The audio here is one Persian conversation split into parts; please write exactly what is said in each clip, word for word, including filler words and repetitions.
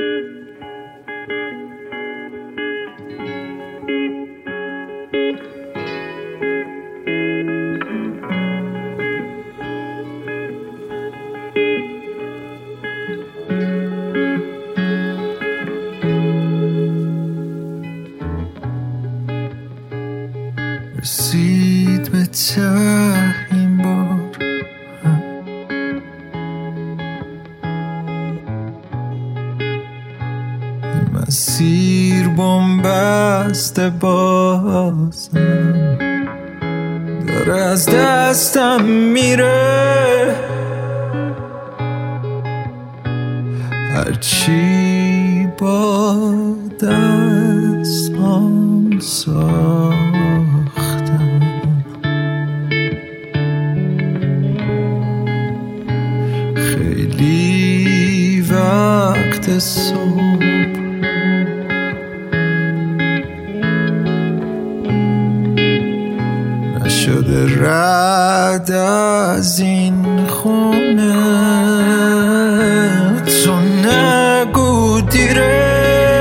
رسید به ته این بار، مسیر بنبسته بازم داره از دستم میره، هرچی با دستم ساختم خیلی وقت صبح نشده رد از این خونه، تو نگو دیره،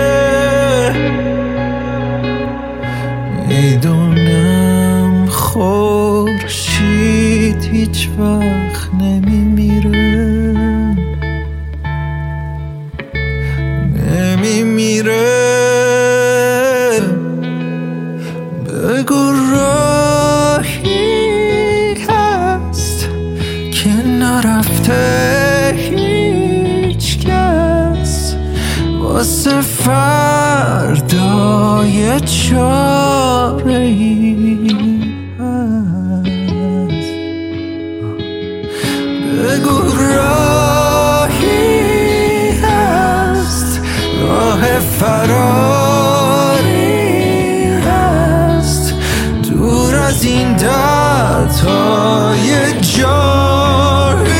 میدونم خورشید هیچ وقت نمیمیره، نمیمیره. بگو راهی هست که نرفته هیچ کس، واسه فردای چاره ای هست. بگو راهی هست، راه فراری هست، دور از این دردهای جاری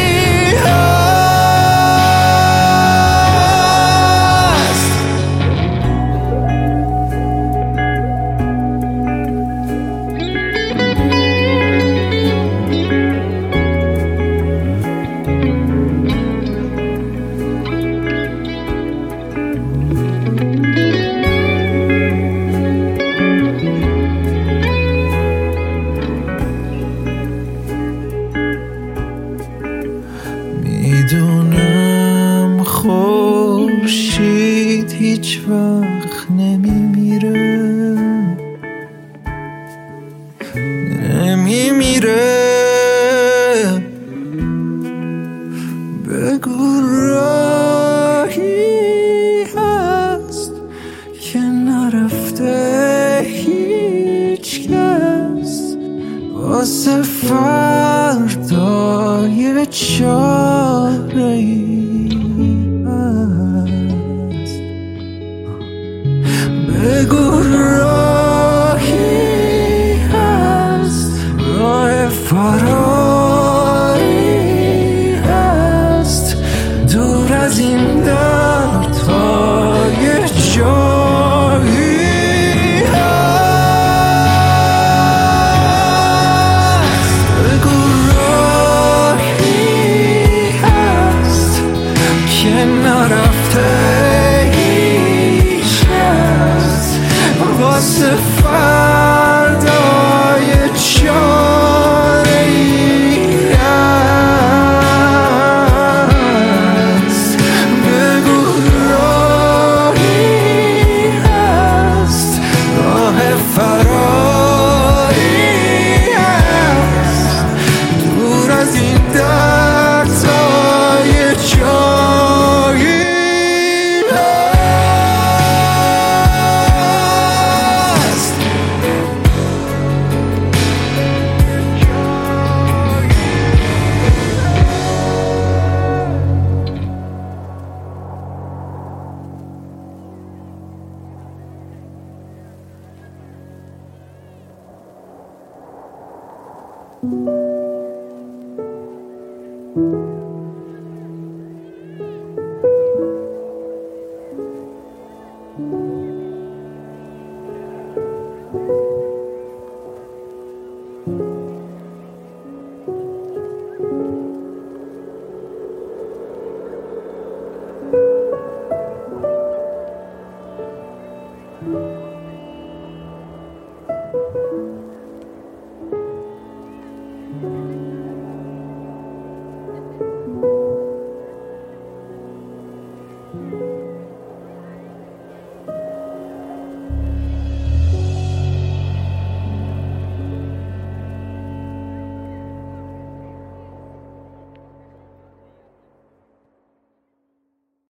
هست. میدونم خورشید هیچ وقت نمیمیره، نمیمیره. بگو راهی هست که نرفته هیچ کس، واسه فردای چاره ای هست. بگو راهی هست، راه فراری هست، دور از این دردهای جایی هست. بگو راهی هست که نرفته هیچ کس، واسه فردای چاره ای هست. بگو راهی هست، راه فراری هست، دور از این دردهای جایی هست. thank you